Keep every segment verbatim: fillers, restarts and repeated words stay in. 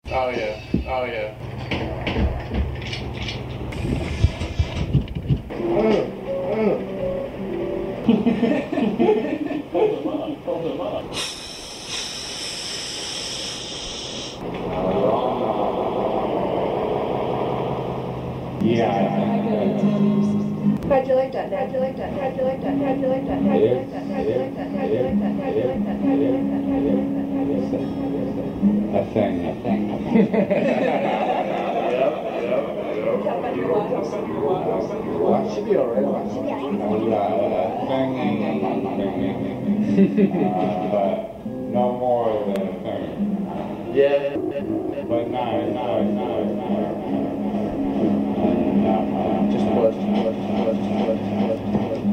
Oh yeah. Oh yeah. Hold him up. Hold him up. Yeah. How'd you like that? How'd you like that? How'd you like that? How'd you like that? How'd you like that? How'd you like that? How'd you like that? How'd you like that? How'd you like that? How'd you like that? How'd you like that? A thing, a thing, a thing. Well, should be alright. Should be alright. Thinging, thinging. But no more than a thing. Yeah. But no, no, no, no. Just push, just push, just push, just push, just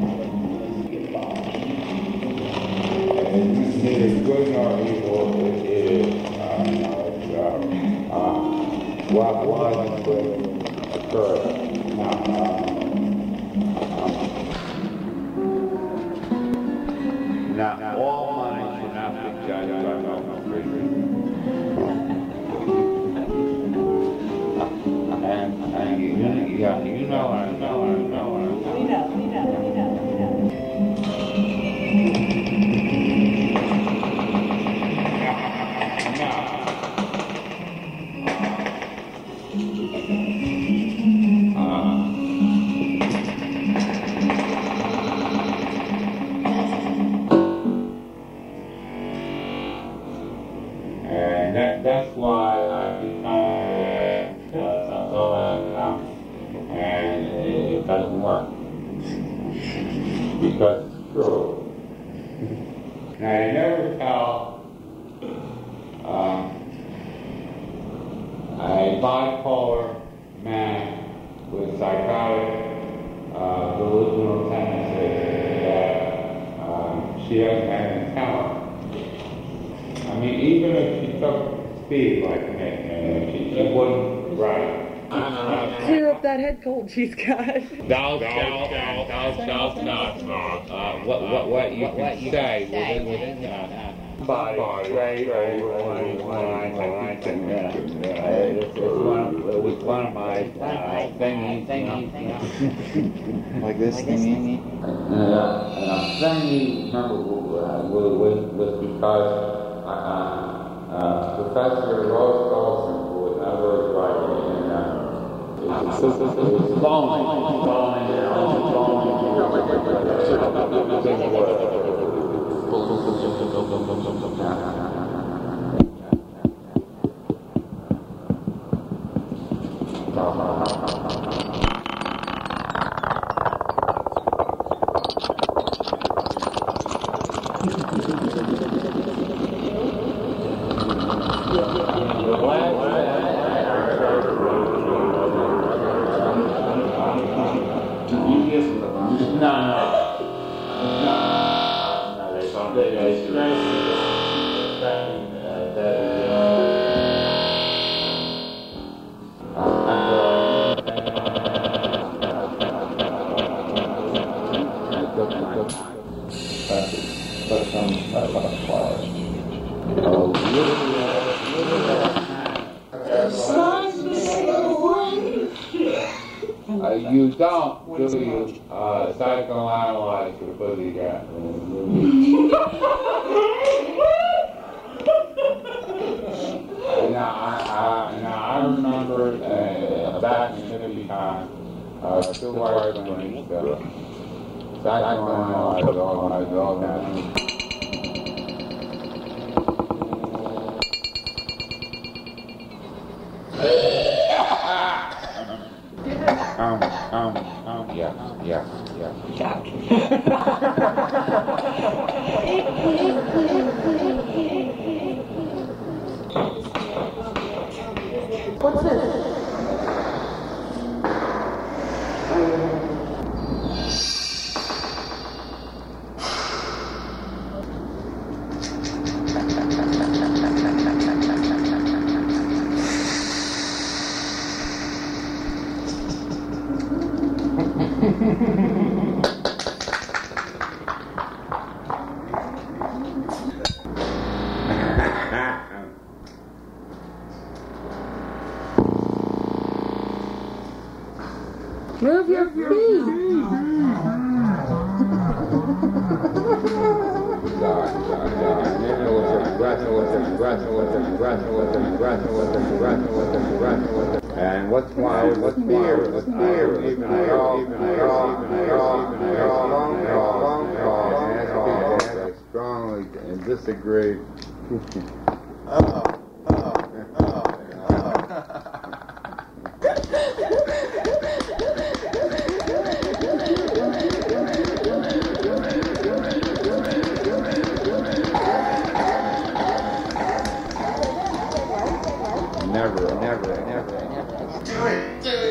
push. It is good nor evil. It is uh, uh, uh, what was will occur. Now, uh, now, now, all money should not be judged by local freedom. And, and you, yeah, you know, I know, I know, I know. We know, we know, we know, we know. And that, that's why I decided to go out and it doesn't work. Because it's true. Now you never tell um, a bipolar man with psychotic uh, delusional tendencies that um, she doesn't have any talent. I mean, even if she took speed like me, and she, she wouldn't write. Clear up that head cold she's got. Down, down, down, down, down, down. Uh, what, what, what you can say within, within that. Body, right, right, right, right, It's one, it was one of my uh, thingies, thingies, Like this thingy? Uh, and I'm thingy, remember, uh, was, was because uh, uh, Professor Rose Golson, who was never writing, and uh, it was flowing, flowing, flowing, big word. Uh, you don't, do you, uh, psychoanalyze your pussycat? Now, I, I, now, I remember uh, back in hippie time, uh, two white women, uh, psychoanalyzed all my dogs. Um, um, um, yeah, yeah, yeah. What's this? Move your feet. And what's why? What's fear? What's fear? Even I all, even I all, even I all, even I all, even I all, I strongly disagree. Uh-oh. Uh-oh. Uh-oh. Never, never, never, never. Do it, do it.